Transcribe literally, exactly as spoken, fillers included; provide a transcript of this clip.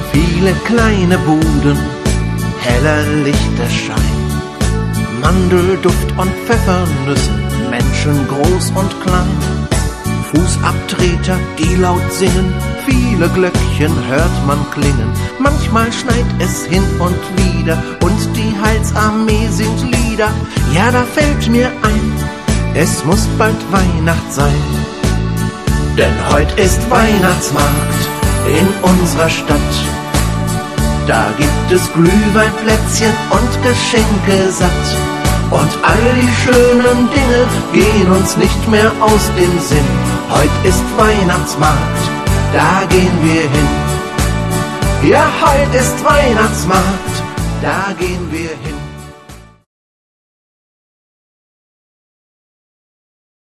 Viele kleine Buden, heller Lichterschein, Mandelduft und Pfeffernüsse, Menschen groß und klein. Fußabtreter, die laut singen, viele Glöckchen hört man klingen. Manchmal schneit es hin und wieder und die Heilsarmee singt Lieder. Ja, da fällt mir ein, es muss bald Weihnacht sein. Denn heut ist Weihnachtsmarkt in unserer Stadt. Da gibt es Glühweinplätzchen und Geschenke satt. Und all die schönen Dinge gehen uns nicht mehr aus dem Sinn. Heut ist Weihnachtsmarkt, da gehen wir hin. Ja, heut ist Weihnachtsmarkt, da gehen wir hin.